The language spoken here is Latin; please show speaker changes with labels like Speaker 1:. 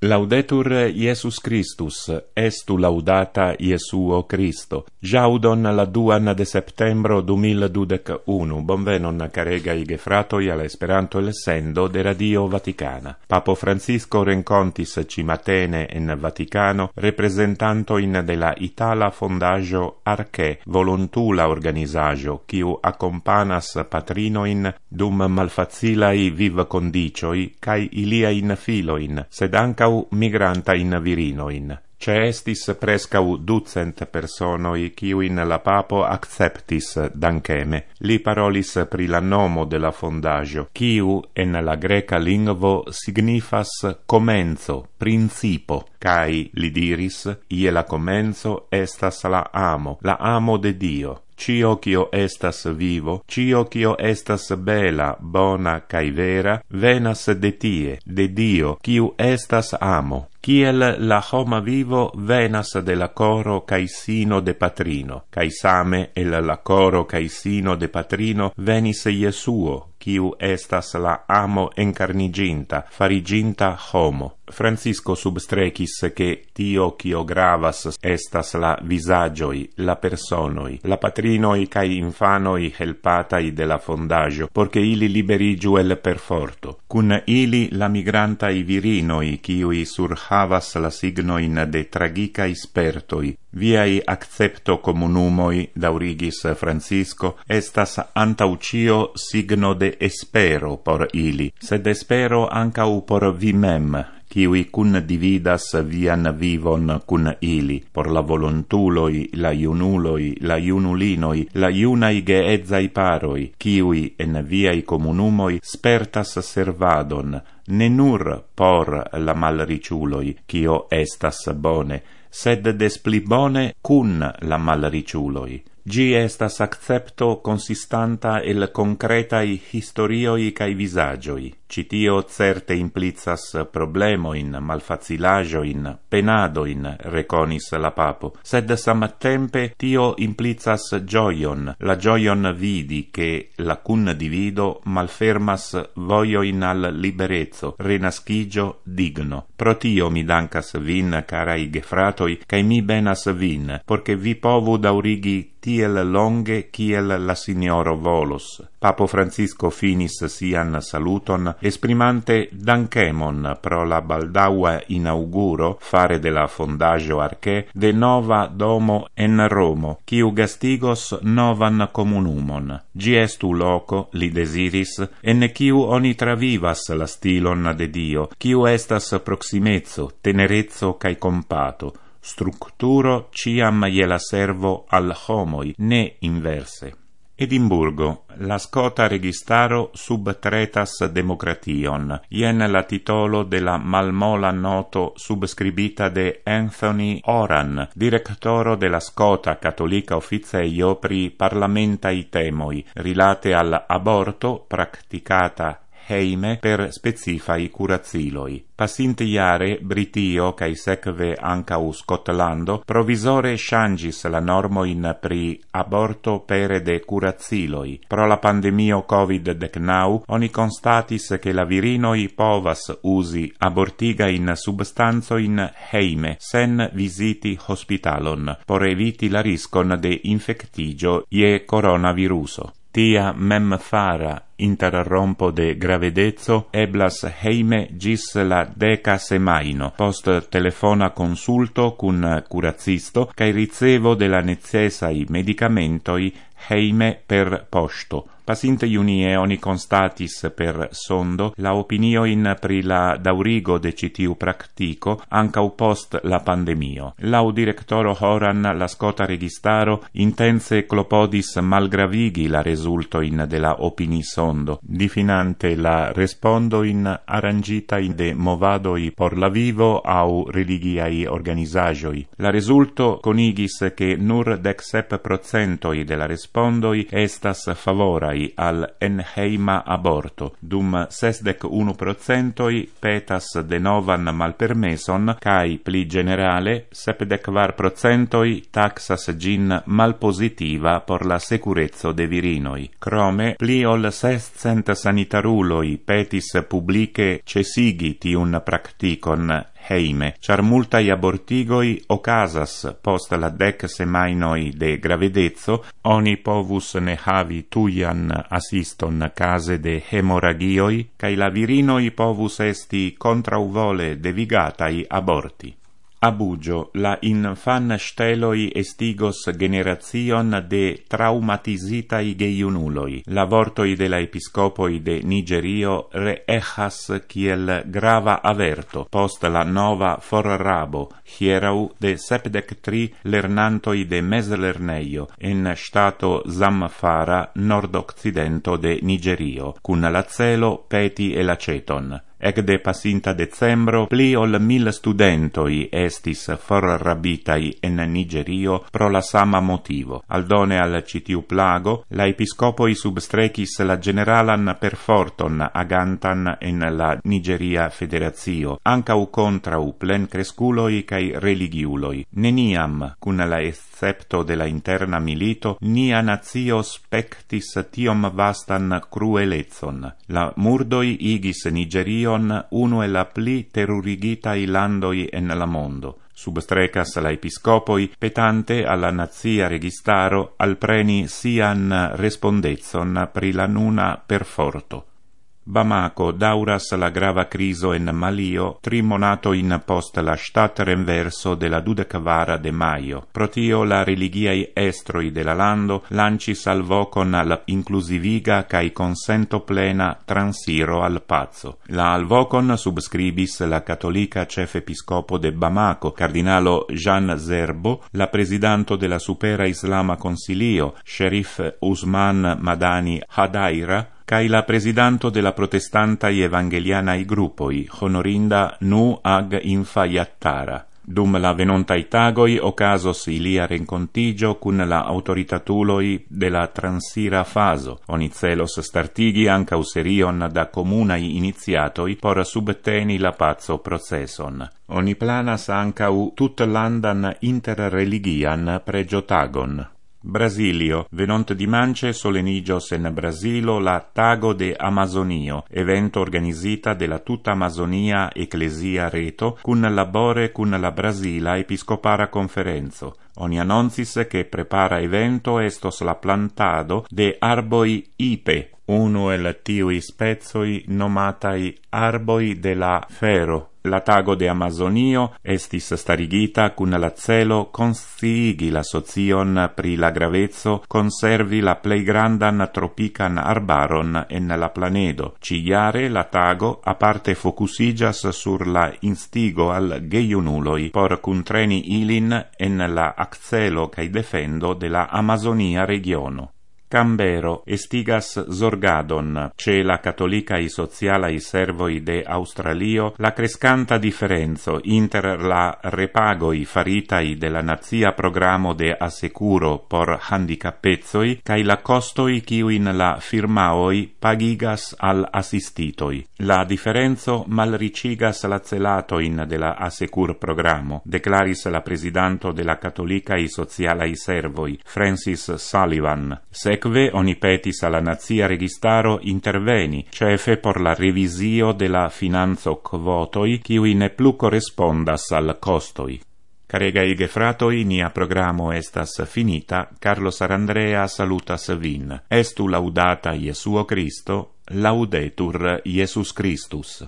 Speaker 1: Laudetur Iesus Christus, estu laudata Iesuo Christo. Jaudon la 2 de septembro 2021. Bonvenon caregai gefratoi al Esperanto el sendo de Radio Vaticana. Papo Francisco rencontis cimatene en Vaticano representantoin de la Itala Fondaggio Arche, volontula organizaggio, quiu accompanas patrinoin dum malfacilai viv condicioi, cae iliain filoin, sed ancau migrantain virinoin. Estis prescau 200 personoi quiuin la papo acceptis dankeme. Li parolis pri la nomo de la fondaggio, quiu en la greca lingvo signifas comenzo, principo, cae li diris, ie la comenzo estas la amo de Dio. Cio quio estas vivo, cio quio estas bela, bona cae vera, venas de tie, de Dio, quiu estas amo. Kiel la homa vivo venas de la coro cae sino de patrino, cae same el la coro cae sino de patrino venis Iesuo, quiu estas la amo encarniginta, fariginta homo. Francisco substrecis che tio quio gravas estas la visagioi, la personoi, la patrinoi cae infanoi helpatai de la fondaggio, porche ili liberigiu el perforto. Cun ili la migrantai virinoi, quiui havas la signoin de tragica spertoi. Viai accepto comunumoi, daurigis Francisco, estas antaucio signo de espero por ili, sed espero ancau por vi mem, quiui cun dividas vian vivon cun ili, por la volontuloi, la iunuloi, la iunulinoi, la iunai geedzai paroi, quiui en viai comunumoi spertas servadon, ne nur por la malriciuloi, quio estas bone, sed des pli bone cun la malriciuloi. Gi estas accepto consistanta el concretai historioi cae visagioi. Citio certe implicas problemoin, malfacilagioin, penadoin, reconis la papo, sed samtempe tio implicas gioion, la gioion vidi che la cun divido malfermas voioin al liberezzo, renascigio digno. Pro tio mi dankas vin, carai gefratoi, cae mi benas vin, porche vi povu daurigi tiel longe kiel la signoro volos. Papo Francisco finis sian saluton, esprimante dankemon pro la baldaua inauguro fare de la Fondaggio Arche de nova domo en Romo, quiu gastigos novan comunumon. Gi estu loco, li desiris, en quiu oni travivas la stilon de Dio, quiu estas proximezzo, tenerezzo cae compato, structuro ciam iela servo al homoi, ne inverse. Edimburgo, la Scota registaro subtretas democration, ien la titolo de la malmola noto subscribita de Anthony Oran, directoro de la Scota Cattolica Officeio pri parlamentai temoi, rilate al aborto practicata heime per specifai curaziloi. Passinte iare Britio cae sekve ancau Scotlando provisore changis la normoin pri aborto pere de curaziloi. Pro la pandemio COVID-19 oni constatis che la virinoi povas usi abortigain substanzoin heime sen visiti hospitalon, por eviti la riscon de infectigio ie coronaviruso. Tia mem fara interrompo de gravedezzo eblas heime gis la 10 semaino, post telefona consulto cun curazisto, cae ricevo de la necessai medicamentoi heime per posto. Passinte iunie oni constatis per sondo la opinioin pri la daurigo de citiu practico ancau post la pandemio. Lau directoro Horan la Scota registaro intense clopodis malgravigi la resultoin de la opinisondo, difinante la respondoin arrangitai de movadoi por la vivo au religiai organizagioi. La resulto conigis che nur 17% de la respondoi estas favora al enheima aborto, dum 61% petas de novan malpermeson, cae pli generale 74% taxas gin malpositiva por la securezzo de virinoi. Crome, pli ol 600 sanitaruloi petis publice cesigi tiun practicon heime, char multai abortigoi ocasas post la 10 semainoi de gravedezzo, oni povus ne havi tuian assiston case de hemoragioi, cae la virinoi povus esti contrauvole devigatai aborti. Abugio, la infan steloi estigos generation de traumatisitai geiunuloi. La vortoi de la episcopoi de Nigerio reechas kiel grava averto, post la nova forrabo, hierau de 73 lernantoi de meslerneio, en stato Zamfara, nord-occidento de Nigerio, cun la celo peti e l'aceton. Ecde passinta decembro, pli ol 1000 studentoi estis forrabitai en Nigerio pro la sama motivo. Aldone al citiu plago, la episcopoi substrecis la generalan perforton agantan en la Nigeria federatio, ancau contrau plen cresculoi cae religiuloi. Neniam, cun la excepto de la interna milito, nia natio spectis tiom vastan cruelezon. La murdoi igis Nigerio uno e la pli terrorigitai landoi en la mondo. Substrecas la episcopoi, petante alla nazia registaro, al preni sian respondezon pri la nuna perforto. Bamako dauras la grava criso en Malio 3 monatoin post la stat renverso de la 24 de maio. Pro tio la religiai estroi de la lando lancis al vocon al inclusiviga cae consento plena transiro al pazzo. La al vocon subscribis la catolica chef episcopo de Bamako, cardinalo Jean Zerbo, la presidanto de la Supera Islama Consilio, Sherif Usman Madani Hadaira, cae la presidanto de la protestantai evangelianai gruppoi, honorinda Nu Ag Infayattara. Dum la venontai tagoi ocasos ilia rencontigio cun la autoritatuloi de la transira faso. Oni celos startigi ancau serion da comunai iniziatoi por subteni la pazzo processon. Oni planas ancau tut landan interreligian pregiotagon. Brasilio, venont dimanche solenigios en Brasilo la Tago de Amazonio, evento organisita de la tutta Amazonia Ecclesia Reto, cun labore cun la Brasila Episcopara Conferenzo. Oni annoncis che prepara evento estos la plantado de arboi ipe, uno el tiui spezoi nomatai arboi de la fero. La Tago de Amazonio estis starigita cun la celo consciigi la socion pri la gravezzo conservi la plei grandan tropican arbaron en la planedo. Ciiare la Tago aparte focusigas sur la instigo al geiunuloi por cuntreni ilin en la accelo cae defendo de la Amazonia regiono. Cambero estigas zorgadon, ce la cattolicai socialai servoi de Australio, la crescanta differenzo inter la repagoi faritai de la nazia programo de assecuro por handicapezzoi, cae la costoi kiuin la firmaoi pagigas al assistitoi. La differenzo malricigas la celatoin de la assecur programo, declaris la presidanto de la cattolicai socialai servoi, Francis Sullivan. Sekve oni petis alla nazia registaro interveni, cefe por la revisio de la finanzo quotoi, kiui ne plu correspondas al costoi. Caregai gefratoi, nia programo estas finita. Carlos Arandrea salutas vin. Estu laudata Iesuo Christo, laudetur Iesus Christus.